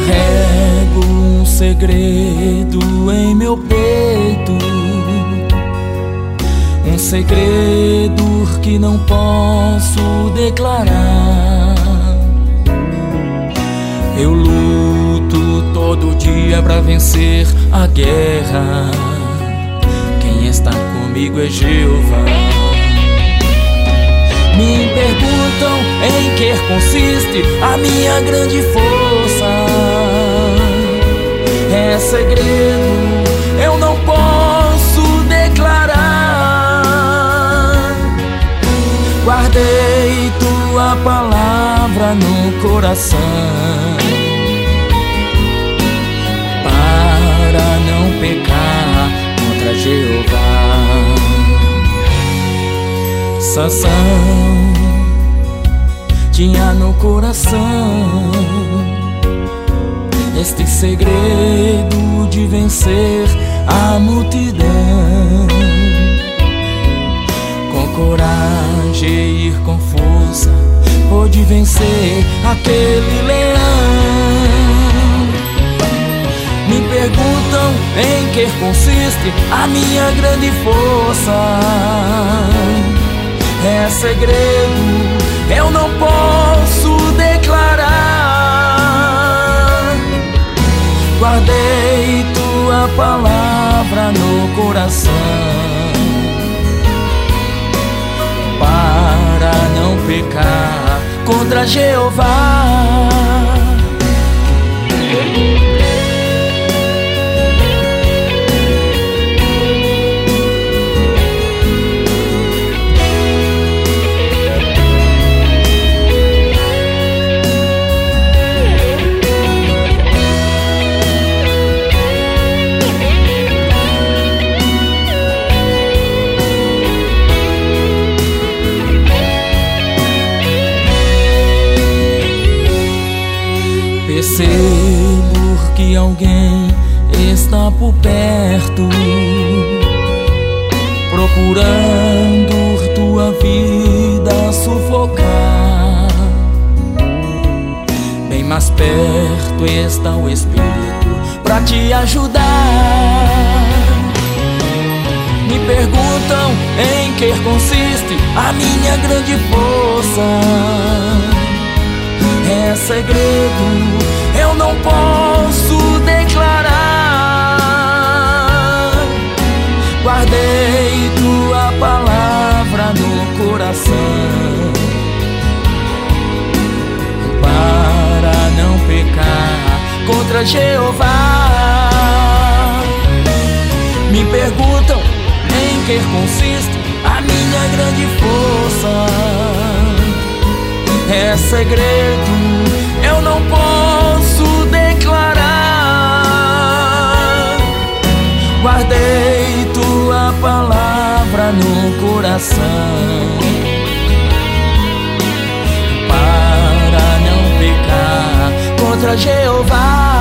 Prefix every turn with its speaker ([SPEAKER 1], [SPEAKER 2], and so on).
[SPEAKER 1] Carrego um segredo em meu peito, um segredo que não posso declarar. Eu luto todo dia pra vencer a guerra. Quem está comigo é Jeová. Me perguntam em que consiste a minha grande força. É segredo, eu não posso declarar. Guardei tua palavra no coração, para não pecar contra Jeová. Sansão tinha no coração este segredo de vencer a multidão. Com coragem e ir com força, pôde vencer aquele leão. Me perguntam em que consiste a minha grande força. É segredo, eu não posso declarar. Guardei tua palavra no coração, para não pecar contra Jeová. Percebo que alguém está por perto, procurando tua vida sufocar. Bem mais perto está o Espírito pra te ajudar. Me perguntam em que consiste a minha grande força. É segredo, eu não posso declarar. Guardei tua palavra no coração, para não pecar contra Jeová. Me perguntam em que consiste a minha grande força. É segredo, eu não posso declarar. Guardei tua palavra no coração, para não pecar contra Jeová.